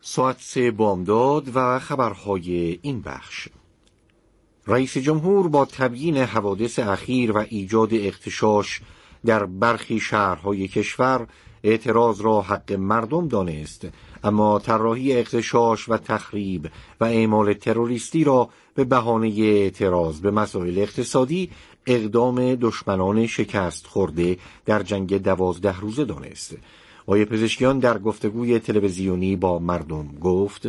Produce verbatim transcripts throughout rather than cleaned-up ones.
ساعت سه بامداد و خبرهای این بخش. رئیس جمهور با تبیین حوادث اخیر و ایجاد اغتشاش در برخی شهرهای کشور اعتراض را حق مردم دانست، اما طراحی اغتشاش و تخریب و اعمال تروریستی را به بهانه اعتراض به مسائل اقتصادی اقدام دشمنان شکست خورده در جنگ دوازده روزه دانست. آقای پزشکیان در گفتگوی تلویزیونی با مردم گفت: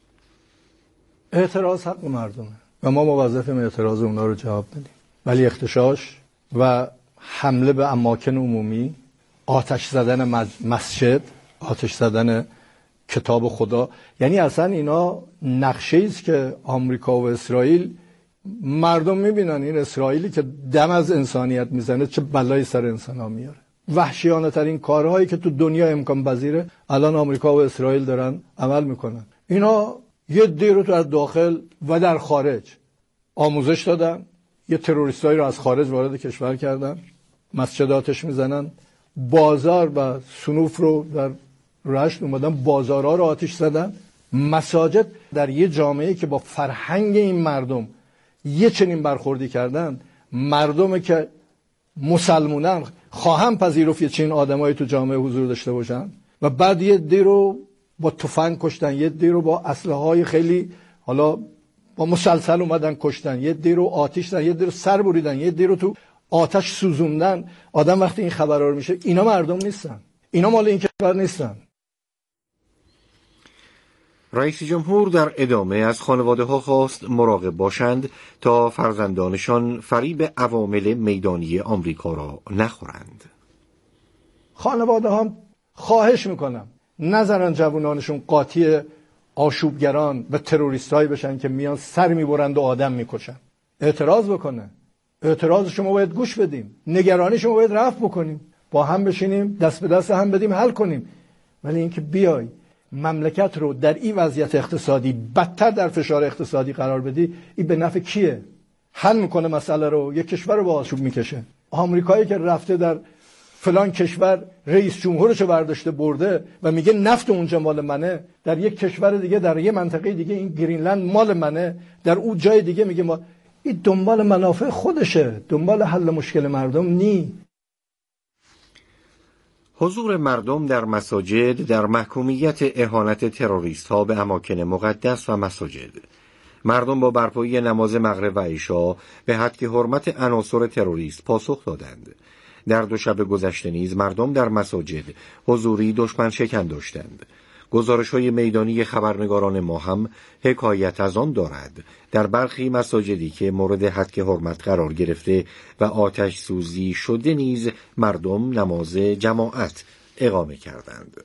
اعتراض حق مردمه و ما موظفیم اعتراض اونا رو جواب بدیم، ولی اغتشاش و حمله به اماکن عمومی، آتش زدن مسجد، آتش زدن کتاب خدا، یعنی اصلا اینا نقشه است که آمریکا و اسرائیل مردم میبینن این اسرائیلی که دم از انسانیت میزنه چه بلایی سر انسان ها میاره. وحشیانه ترین کارهایی که تو دنیا امکان پذیره الان آمریکا و اسرائیل دارن عمل میکنن. اینا یه دی رو تو از داخل و در خارج آموزش دادن، یه تروریستایی رو از خارج وارد کشور کردن، مسجد آتش میزنن، بازار و صنوف رو در رشت اومدن بازارها رو آتش زدن، مساجد. در یه جامعه که با فرهنگ این مردم یه چنین برخوردی کردن، مردمی که مسلمونن خواهم پذیرفت یه چنین آدمایی تو جامعه حضور داشته باشن و بعد یه دی رو با تفنگ کشتن، یه دی رو با اسلحه‌های خیلی حالا با مسلسل اومدن کشتن، یه دی رو آتش زدن، یه دی رو سر بریدن، یه دی رو تو آتش سوزوندن. آدم وقتی این خبرها رو میشه، اینا مردم نیستن، اینا مال این کشور نیستن. رئیس جمهور در ادامه از خانواده ها خواست مراقب باشند تا فرزندانشان فریب عوامل میدانی آمریکا را نخورند. خانواده ها خواهش میکنم نذارن جوانانشون قاطی آشوبگران و تروریستایی بشن که میان سر میبرند و آدم میکشن. اعتراض بکنه، اعتراض شما باید گوش بدیم، نگرانی شما باید رفع بکنیم، با هم بشینیم دست به دست هم بدیم حل کنیم. ولی اینکه بیای مملکت رو در این وضعیت اقتصادی بدتر در فشار اقتصادی قرار بدی، این به نفع کیه؟ حل میکنه مسئله رو؟ یک کشور رو با آشوب میکشه. آمریکایی که رفته در فلان کشور رئیس جمهورش رو برداشته برده و میگه نفت اونجا مال منه، در یک کشور دیگه در یک منطقه دیگه این گرینلند مال منه، در اون جای دیگه میگه ما، این دنبال منافع خودشه، دنبال حل مشکل مردم نی. حضور مردم در مساجد در محکومیت اهانت تروریست ها به اماکن مقدس و مساجد. مردم با برپایی نماز مغرب و عشا به حد که حرمت عناصر تروریست پاسخ دادند. در دو شب گذشته نیز مردم در مساجد حضوری دشمن شکن داشتند. گزارش‌های میدانی خبرنگاران ما هم حکایت از آن دارد. در برخی مساجدی که مورد حد حرمت قرار گرفته و آتش سوزی شده نیز مردم نماز جماعت اقامه کردند.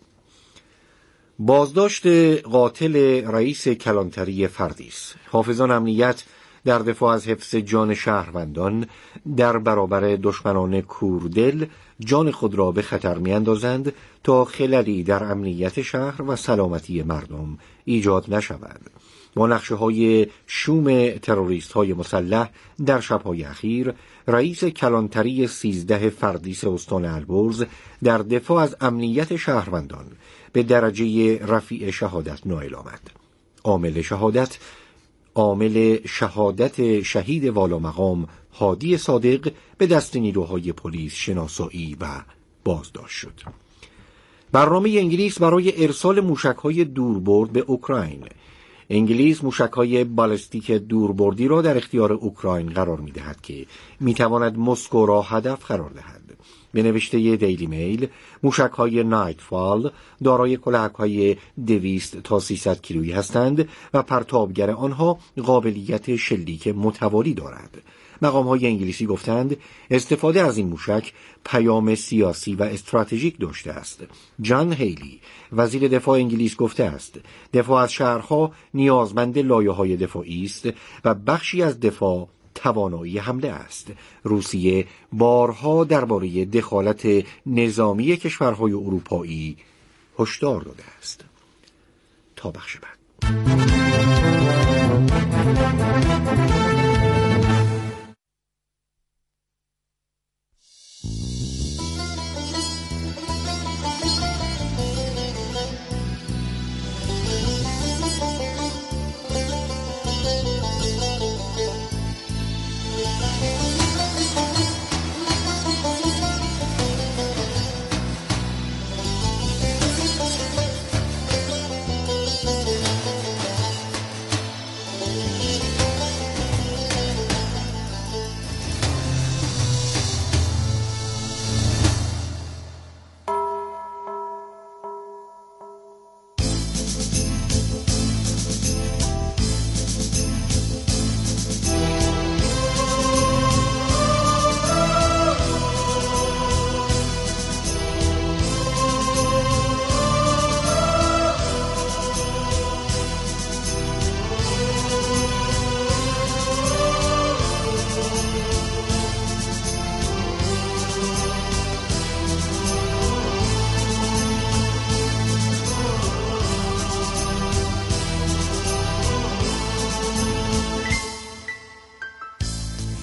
بازداشت قاتل رئیس کلانتری فردیس. حافظان امنیت در دفاع از حفظ جان شهروندان در برابر دشمنان کوردل جان خود را به خطر می‌اندازند تا خللی در امنیت شهر و سلامتی مردم ایجاد نشود. با نقشه‌های شوم تروریست‌های مسلح در شب‌های اخیر، رئیس کلانتری سیزده فردیس استان البرز در دفاع از امنیت شهروندان به درجه رفیع شهادت نائل آمد. عامل شهادت عامل شهادت شهید والا مقام هادی صادق به دست نیروهای پلیس شناسایی و بازداشت شد. برنامه انگلیس برای ارسال موشک‌های دوربرد به اوکراین. انگلیس موشک‌های بالستیک دوربردی را در اختیار اوکراین قرار می‌دهد که می‌تواند مسکو را هدف قرار دهد. به نوشته دیلی میل، موشک‌های نایتفال دارای کلاهک‌های دویست تا سیصد کیلویی هستند و پرتابگر آنها قابلیت شلیک متوالی دارد. مقام‌های انگلیسی گفتند استفاده از این موشک پیام سیاسی و استراتژیک داشته است. جان هیلی، وزیر دفاع انگلیس، گفته است دفاع از شهرها نیازمند لایه‌های دفاعی است و بخشی از دفاع توانایی حمله است. روسیه بارها درباره دخالت نظامی کشورهای اروپایی هشدار داده است. تا بخش بعد.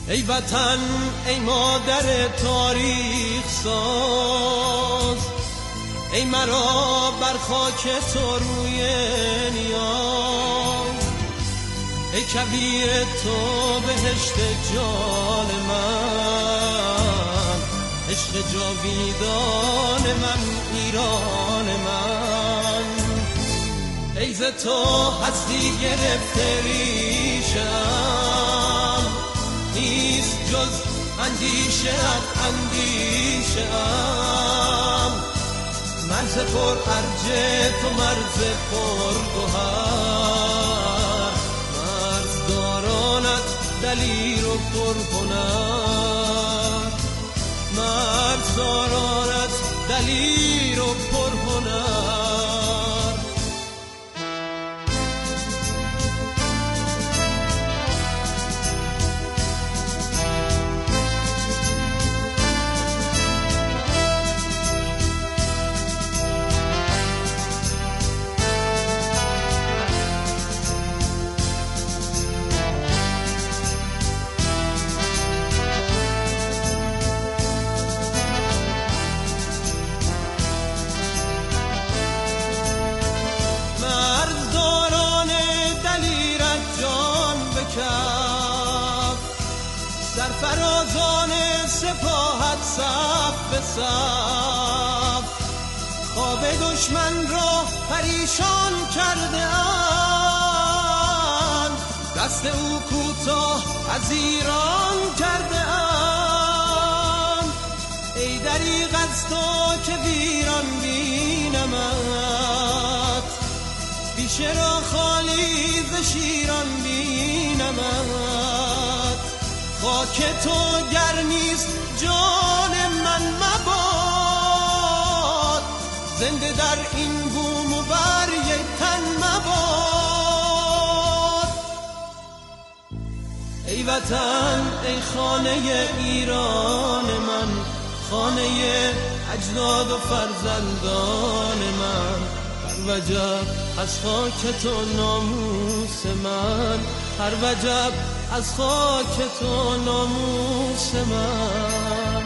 ای وطن ای مادر تاریخ ساز، ای مرا بر خاک تو روی نیاز، ای کبیر تو بهشت جان من، عشق جاویدان من، ایران من. ای ز تو هستی گرفته ریشم، نیست جز اندیشه ات اندیشه ام، مرز پر ارج تو مرز پر گوهر، مرز دارانت دلیر و پر هنر، مرز دارانت دلیر و پر هنر. سرفرازان سپاهت صف به صف، خواب دشمن را پریشان کرده اند، دست او کوتاه از ایران کرده اند. ای دریغ از تو که ویران بینمت، بیشه را خالی ز شیران بینمت. خاک تو گر نیست جان من مباد، زنده در این بوم و بر یک تن مباد. ای وطن ای خانه ایران من، خانه اجداد و فرزندان من، هر وجب از خاک تو ناموس من، هر وجب از خاک تو ناموس من.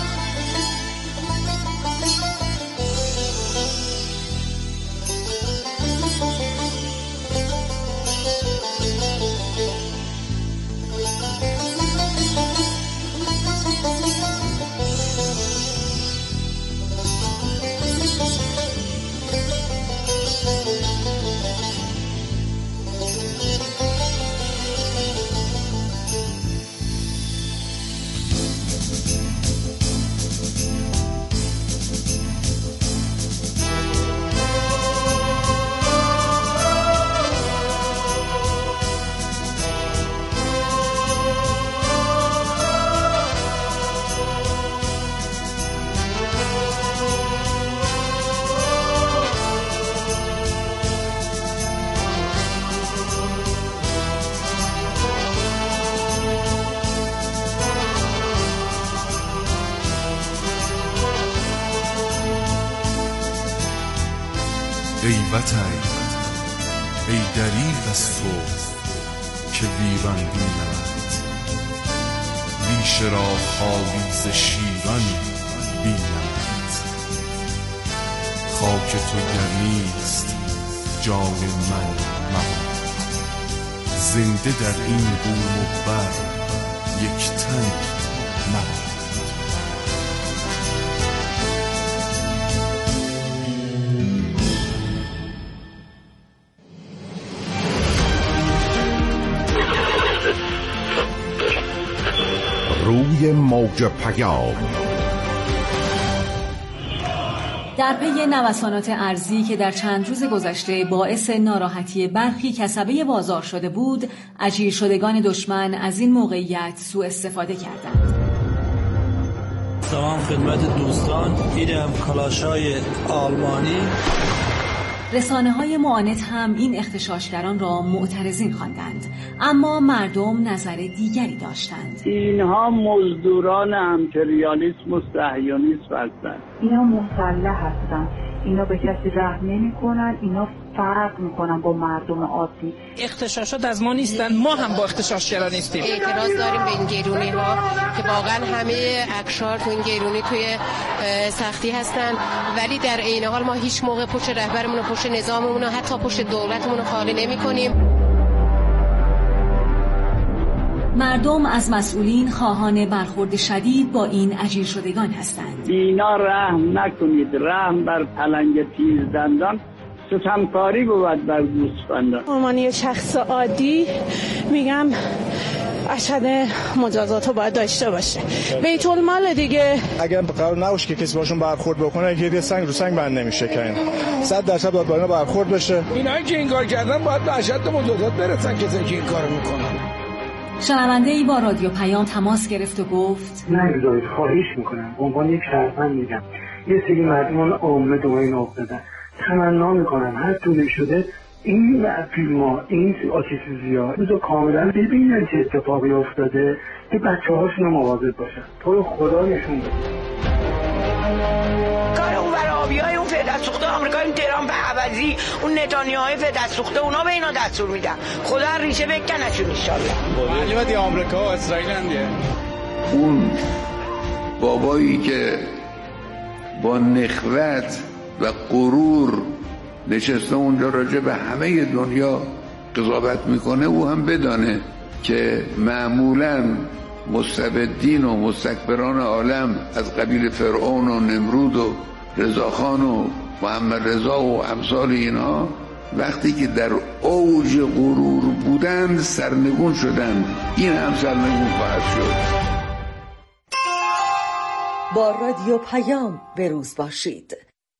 ای وطن ای دریغ از تو که ویران بینمت، ریشه را خالی ز شیران بینمت. خاک تو گر نیست جان من مباد، زنده در این بوم و بر یک تن مباد. روی موج پیام در پی نوسانات ارزی که در چند روز گذشته باعث ناراحتی برخی کسبه بازار شده بود، اجیر شدگان دشمن از این موقعیت سوء استفاده کردند. سلام خدمت دوستان، اینم کلاشای آلمانی. رسانه‌های معاند هم این اغتشاشگران را معترضین خواندند، اما مردم نظر دیگری داشتند. اینها مزدوران امپریالیسم و صهیونیسم هستند. اینا مسلح هستند، اینا به کسی رحم نمی‌کنن، اینا فرق میکنن با مردم عادی. اغتشاشات از ما نیستن، ما هم با اغتشاشگرا نیستیم. اعتراض داریم به این گرونی ها که واقعا همه اکشار تو این گرونی توی سختی هستن، ولی در عین حال ما هیچ موقع پشت رهبرمون و پشت نظاممون و حتی پشت دولتمون رو خالی نمی کنیم. مردم از مسئولین خواهان برخورد شدید با این اجیر شدگان هستند. اینا رحم نکنید، رحم بر پلنگ تیز دندان، ستمکاری بود بر گوسفندان. عنوان یه شخص عادی میگم اشهد مجازات رو باید داشته باشه. بیت المال دیگه. اگر قرار نباشه که کسی باشون برخورد بکنه که یه سنگ رو سنگ بند نمیشه که این صد درصد باید با اینا برخورد بشه. اینایی که این کار کردن باید به اشد مجازات برسن کسایی که این کارو میکنن. شنونده ای با رادیو پیام تماس گرفت و گفت نگذارید، خواهش میکنم به عنوان یک شهروند میگم یه سری مردمان عامه دعای ناب دادن، تمنا میکنم هر طوری شده این فیلم ها، این آتیسوزی ها روزا کاملا ببینن چه اتفاقی افتاده که بچه هاشون مواظب باشن. تو خدا نشون بده. کار اون برای آبی های اون فعل دست سوخته آمریکا، این ترامپ عوضی، اون نتانیاهای فعل دست سوخته، اونا به اینا دستور میدن. خدا ریشه بکنشون انشالله. معلومه آمریکا و اسرائیل هم دیگه. اون بابایی که با نخوت و غرور نشسته اونجا راجع به همه دنیا قضاوت میکنه، او هم بدانه که معمولاً مستبدین و مستکبران عالم از قبیل فرعون و نمرود و رضاخان و محمد رضا و امثال اینها وقتی که در اوج غرور بودند سرنگون شدند، این هم سرنگون خواهد شد. با رادیو پیام بروز باشید.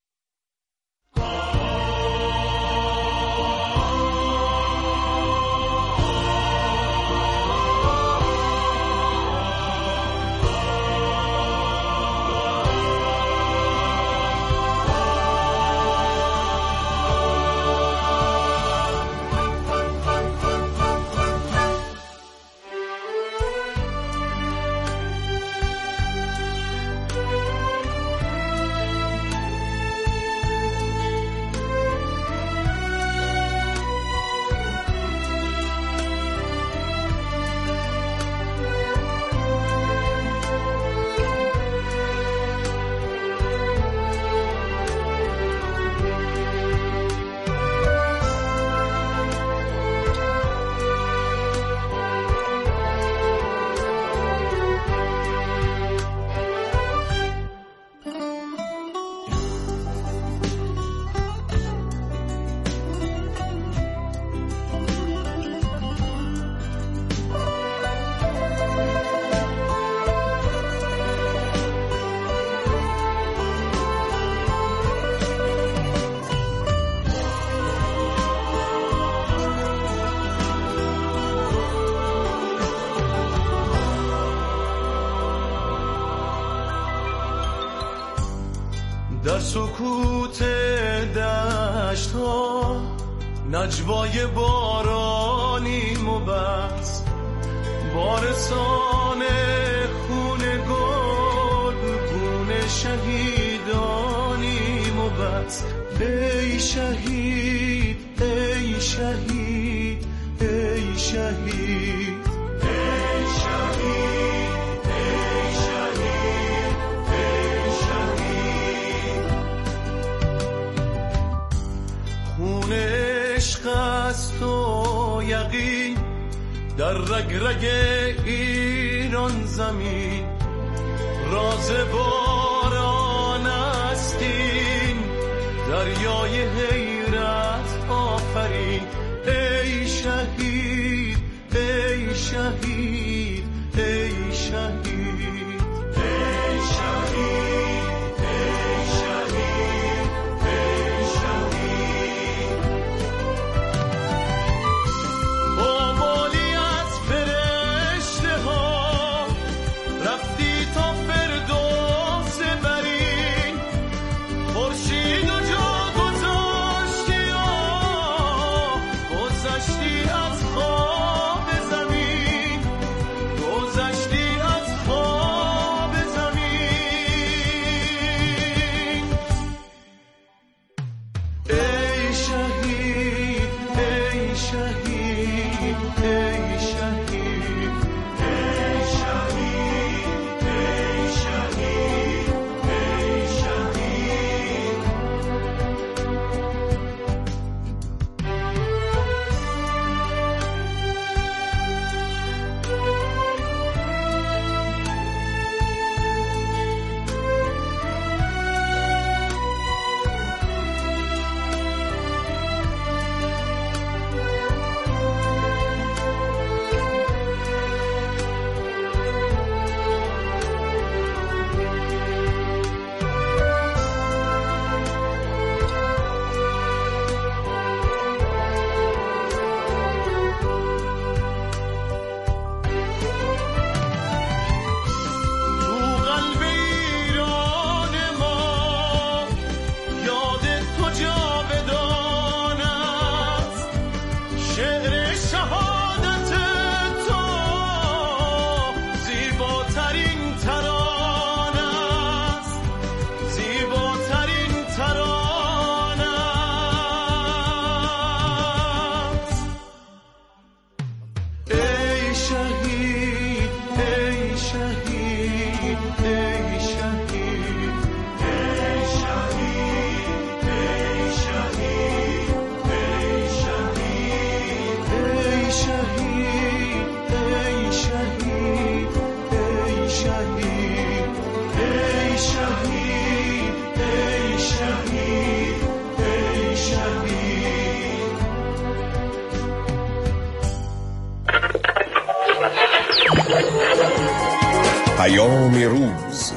در سکوت دشت ها نجوای بارانیم و بس، بارستان خون گل گون شهیدانیم و بس. ای شهید ای شهید ای شهید ای شهید ای شهید ای شهید. خون عشق است و یقین در رگ رگ ایران زمین، راز باران است این دریای حیرت آفرین. ای شهید ای شهید ای شهید ای شهید ای شهید ای شهید. آمالی از فرشته ها رفتی تا فردوس برین، خورشید و جا گذاشتی آه گذشتی از خواب زمین، گذشتی از خواب زمین. ای شهید شعر شهادت تو زیباترین ترانه است، زیباترین ترانه است. ای شهید ای شهید ای شهید ای شهید ای شهید ای شهید ای شهید ای شهید ای شهید ای شهید ای شهید ای شهید. پیام روز.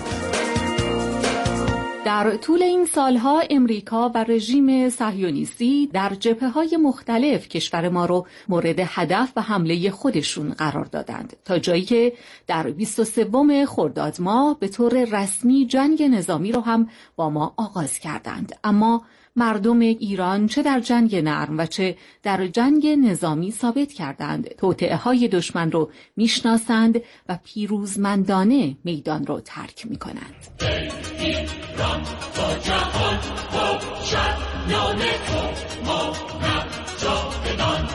در طول این سالها امریکا و رژیم صهیونیستی در جبهه‌های مختلف کشور ما رو مورد هدف و حمله خودشون قرار دادند، تا جایی که در بیست و سوم خرداد ماه به طور رسمی جنگ نظامی رو هم با ما آغاز کردند. اما مردم ایران چه در جنگ نرم و چه در جنگ نظامی ثابت کردند توطئه‌های دشمن رو میشناسند و پیروزمندانه میدان رو ترک میکنند. ایران با جهان باشد نام تو ما نجاتگان.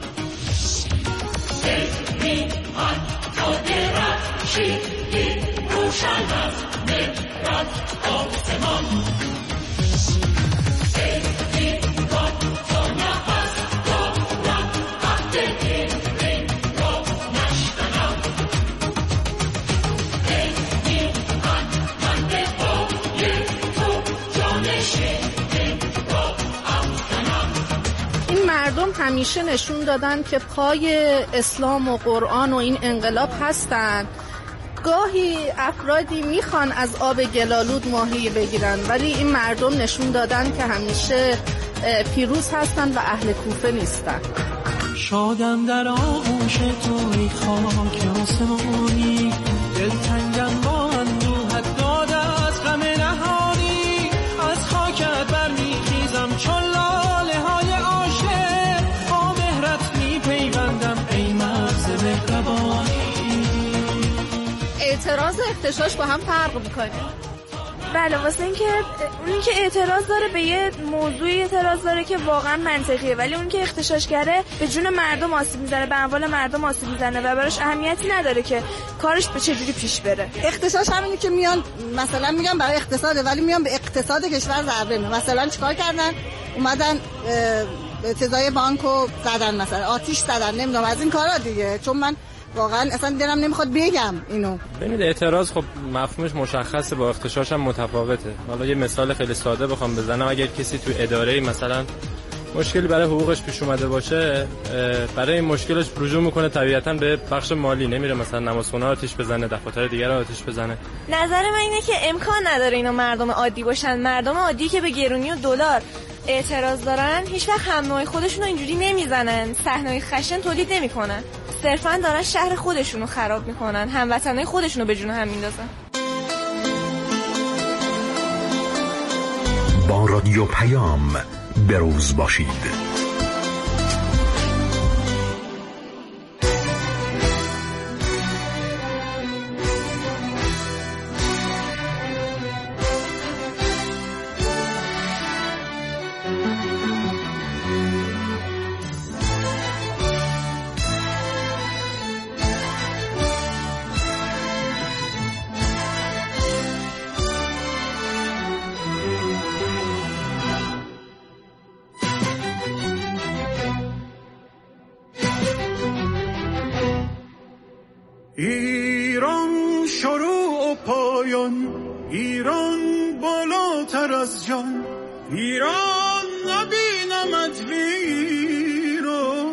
میهن داده رخشیدی روشن از مهرت آسمان. ایران تا نفس دارم عهد این را نشکنم. میهن من به پای تو جانشین را افکنم. این مردم همیشه نشون دادن که پای اسلام و قرآن و این انقلاب هستن. گاهی افرادی میخوان از آب گلالود ماهی بگیرن، ولی این مردم نشون دادن که همیشه پیروز هستن و اهل کوفه نیستن. شادم در آغوش توی خاک آسمانی، دلتنگم با اندوهت داده از غم نهانی. از خاکت برمیخیزم چون لاله های عاشق، با مهرت میپیوندم ای مرز مهربانی. اعتراض و اختشاش با هم فرق میکنه. بله، واسه اینکه اونی که اعتراض داره به یه موضوعی اعتراض داره که واقعا منطقیه، ولی اون که اختشاش کرده به جون مردم آسیب میزنه، به اموال مردم آسیب میزنه و براش اهمیتی نداره که کارش به چه جوری پیش بره. اختشاش همینه که میان مثلا میگن برای اقتصاده، ولی میان به اقتصاد کشور ضربه میزنن. مثلا چیکار کردن؟ اومدن سزای بانکو زدن، مثلا آتیش زدن، نمیدونم از این کارا دیگه. چون من واقعا اصلا دلم نمیخواد بگم اینو. ببینید اعتراض خب مفهومش مشخصه، با اختشاش هم متفاوته. حالا یه مثال خیلی ساده بخوام بزنم، اگر کسی تو اداره مثلا مشکلی برای حقوقش پیش اومده باشه، برای این مشکلش رجوع میکنه طبیعتاً به بخش مالی، نمیره مثلا نمازخونه آتیش بزنه، دفاتر دیگر آتیش بزنه. نظر من اینه که امکان نداره اینا مردم عادی باشن. مردم عادی که به گرونی و دلار اعتراض دارن هیچ وقت هم نوع خودشون رو اینجوری نمیزنن، صحنه‌های خشن تولید نمیکنن، صرفاً دارن شهر خودشون رو خراب میکنن، هموطنای خودشون رو به جون هم میندازن. با رادیو پیام بروز باشید. ایران شروع و پایان، ایران بالاتر از جان، ایران نبینمت ویران،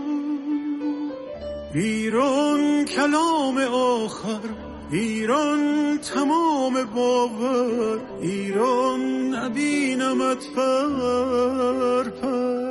ایران کلام آخر، ایران تمام باور، ایران نبینمت پر پر.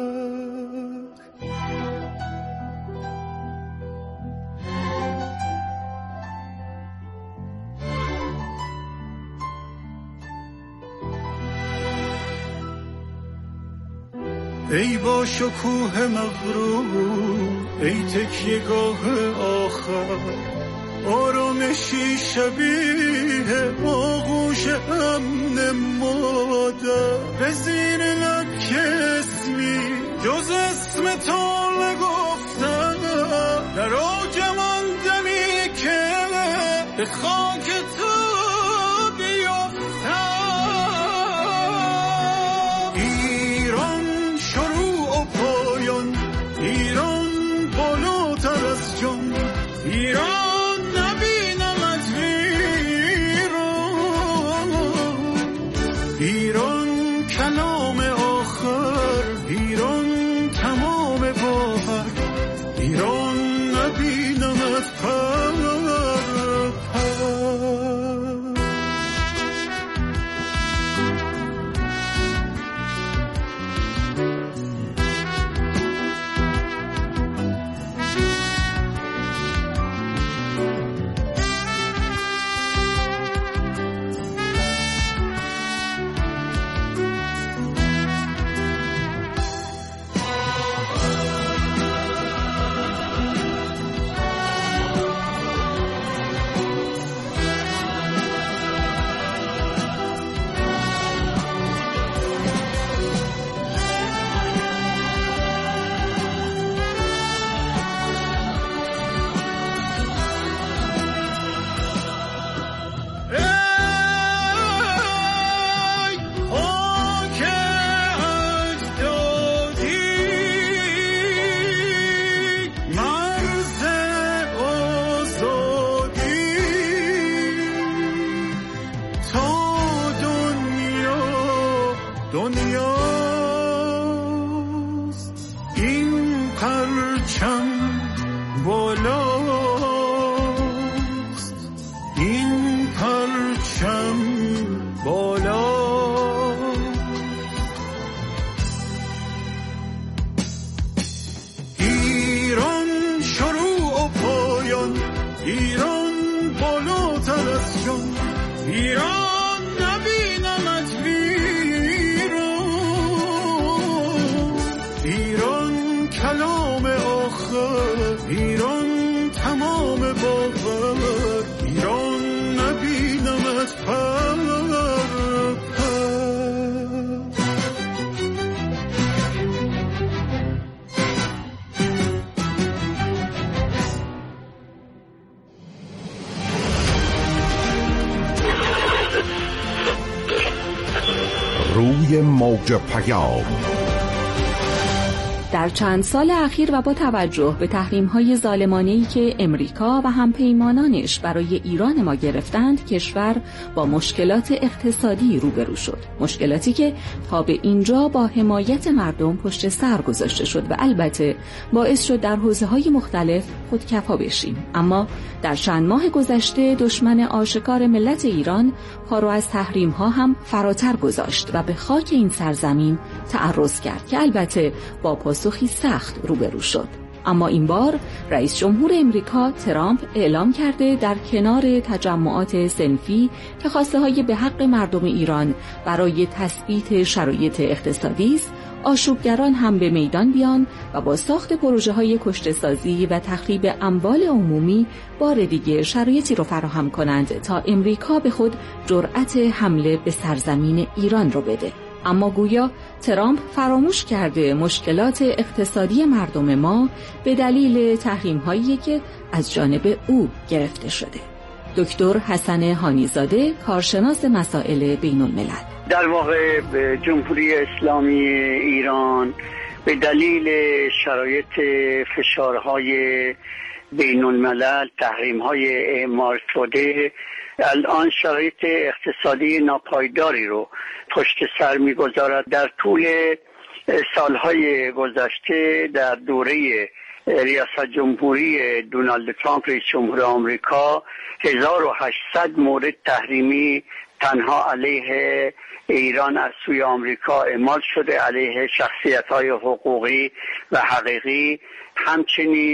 ای با شکوه مغرور، ای تکیه‌گاه آخر، آرامشی شبیه آغوش امن مادر. به زیر لب که اسمی جز اسم تو نگفتم، در آجم آن دمی که به خاک تو بیفتم. ایران شروع و پایان، ایران بالاتر از جان، ایران نبینمت ویران، ایران کلام آخر، ایران تمام باور، ایران نبینمت پر پر. روی موج پیام. در چند سال اخیر و با توجه به تحریم‌های ظالمانه‌ای که امریکا و همپیمانانش برای ایران ما گرفتند، کشور با مشکلات اقتصادی روبرو شد. مشکلاتی که تا به اینجا با حمایت مردم پشت سر گذاشته شد و البته باعث شد در حوزه‌های مختلف خودکفا بشیم. اما در چند ماه گذشته دشمن آشکار ملت ایران پا رو از تحریم‌ها هم فراتر گذاشت و به خاک این سرزمین تعرض کرد که البته با پاسخی سخت روبرو شد. اما این بار رئیس جمهور امریکا ترامپ اعلام کرده در کنار تجمعات صنفی که خواسته‌های به حق مردم ایران برای تثبیت شرایط اقتصادی است، آشوبگران هم به میدان بیان و با ساخت پروژه‌های کشته‌سازی و تخریب اموال عمومی بار دیگه شرایطی رو فراهم کنند تا امریکا به خود جرأت حمله به سرزمین ایران رو بده. اما گویا ترامپ فراموش کرده مشکلات اقتصادی مردم ما به دلیل تحریم‌هایی که از جانب او گرفته شده. دکتر حسن هانیزاده، کارشناس مسائل بین الملل: در واقع جمهوری اسلامی ایران به دلیل شرایط فشارهای بین الملل، تحریم‌های اعمال شده، الان شرایط اقتصادی ناپایداری رو پشت سر می‌گذارد. در طول سالهای گذشته در دوره ریاست جمهوری دونالد ترامپ رئیس جمهور آمریکا هزار و هشتصد مورد تحریمی تنها علیه ایران از سوی آمریکا اعمال شده، علیه شخصیت‌های حقوقی و حقیقی. همچنین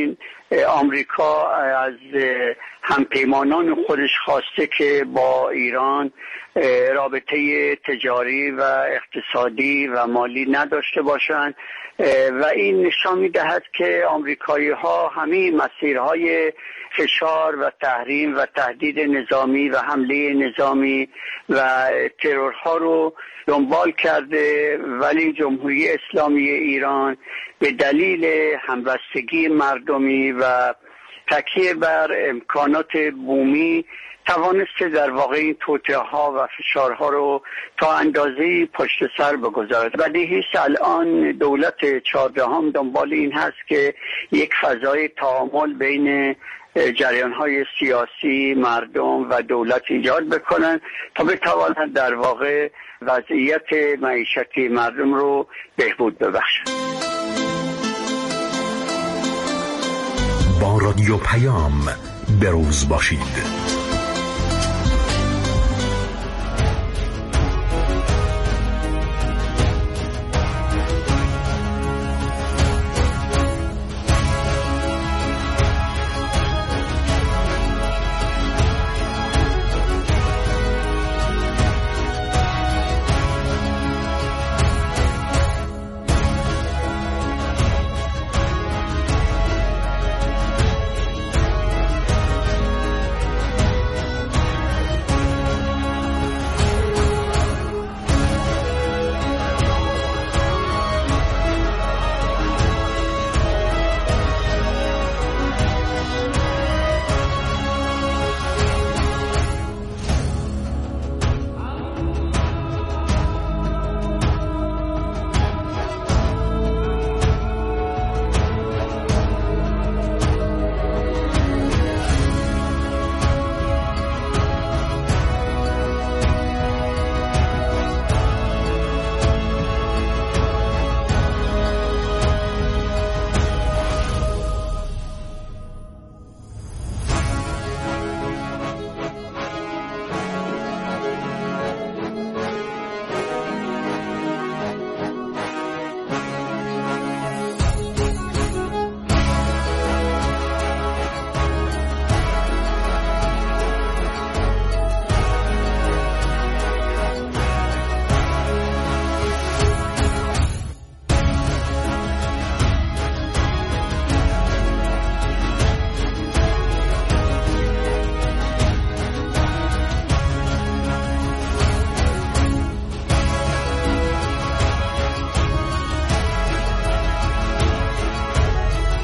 آمریکا از همپیمانان خودش خواسته که با ایران رابطه تجاری و اقتصادی و مالی نداشته باشند و این نشان می‌دهد که آمریکایی ها همه مسیرهای فشار و تحریم و تهدید نظامی و حمله نظامی و ترورها رو دنبال کرده، ولی جمهوری اسلامی ایران به دلیل همبستگی مردمی و تکیه بر امکانات بومی توانسته در واقع این توطئه‌ها و فشارها رو تا اندازه‌ای پشت سر بگذارد. بدیهی است الان دولت چهاردهم دنبال این هست که یک فضای تعامل بین جریان‌های سیاسی، مردم و دولت ایجاد بکنن تا بتوانند در واقع وضعیت معیشتی مردم رو بهبود ببخشند. با رادیو پیام بروز باشید.